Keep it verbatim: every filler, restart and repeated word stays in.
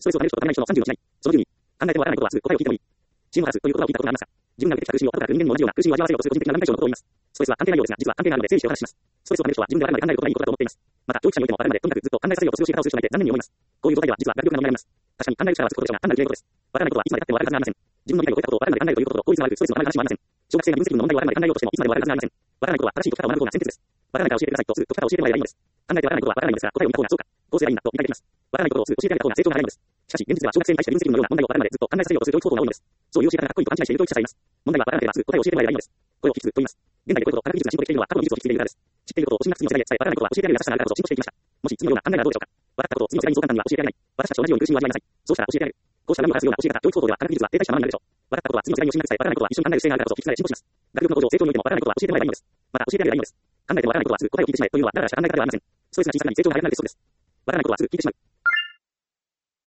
ストレスをためる人とためない人のさんじゅうの違い。そのじゅうに、考えてもわからないことはすぐ答えを聞いてもいい。チームワークという言葉を聞いたことがありますか？自分が受けてきた苦しみを後から人間にも同じような苦しみを味わわせようとする個人的な難題症のことを言います。ストレスは関係ないようですが、実は関係があるので整理してお話しします。ストレスをためる人は自分でわからないことがいいことだと思っています。また、教育者においてもわかるまでとにかくずっと考えさせようとする教え方をする人がいて残念に思います。こういう状態では実は学力が伸びられます。確かに考える力はつくことでしょうが、単なる嫌い事です。わからないことはいつまで経ってもわかるはずがありません。自分の理解を超えたことをわからないで考えるということと効率の悪いストレスのためる話もありません。小学生が分析の問題をわからないで考えようとしてもいつまでもわかるはずがありません。わからないことは正しい解き方を学ぶ方が先決です。わからないから教えてくださいとすぐ解き方を教えてもらえばいいのです。考えてわからないことはわからないのですが、答えを見た方がそうか、こうすればいいんだと理解できます。わからないことをすぐ教えてあげた方が成長が早いのです。しかし、現実では小学生に対して分析のような問題をわかるまでずっと考えさせようとする教育方法が多いのです。そういう教え方がかっこいいと勘違いしている教育者がいます。問題はわからなければすぐ答えを教えてもらえばいいのです。これをフィックスと言います。現代でこういうことを科学技術が進歩できているのは過去の技術を引き継いでいるからです。知っていることを都心な次の世代へ伝え、わからないことは教えてあげる優しさがあるからこそ進歩していきました。もし次のような考えがどうでしょうか。わかったことを次の世代にそう簡単には教えてあげない。私たちと同じように苦しみを味わいなさい。そうしたら教えてあげる。こうした波を発するような教え方、教育方法では科学技術は停滞したままになるでしょう。わかったことは次の世代に教えなくてさえ、わからないことは一緒に考える姿勢があるからこそ引き継いで進歩します。学力の向上、成長においてもわからないことは教えてもらえばいいのです。また教えてあげればいいのです。考えてもわからないことはすぐ答えを聞いてしまえというのはだらだらした考え方ではありません。ストレスが小さくなり成長が早くなる鉄則です。わからないことはすぐ聞いてしまう。